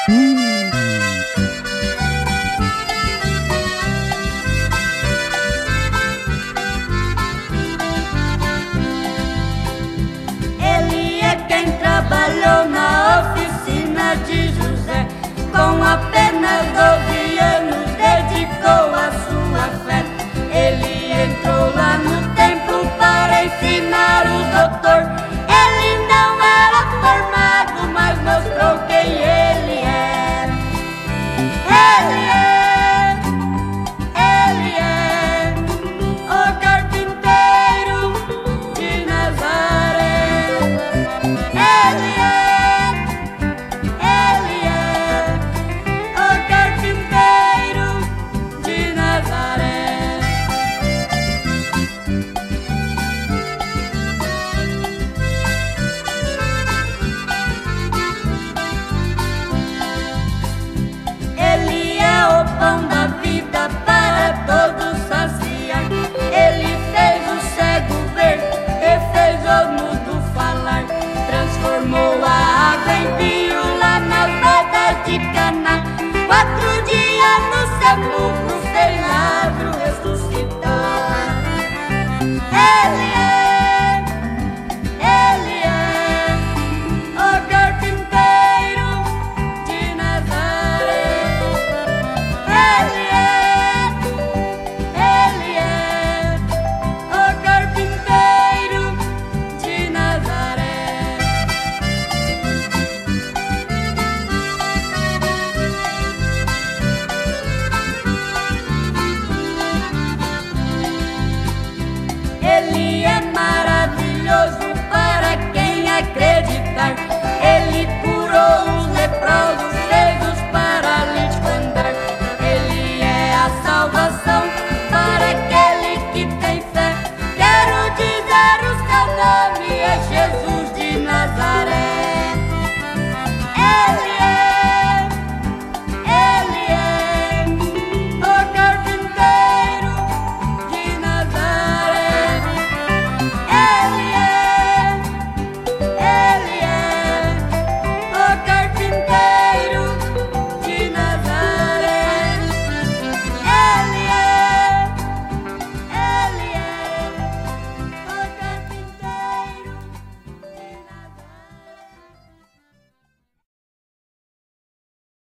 Ele é quem trabalhou na oficina de José, com apenas 12 anos dedicou a sua fé. Ele entrou lá no templo para ensinar o doutor. Ele não era formado, mas mostrou quem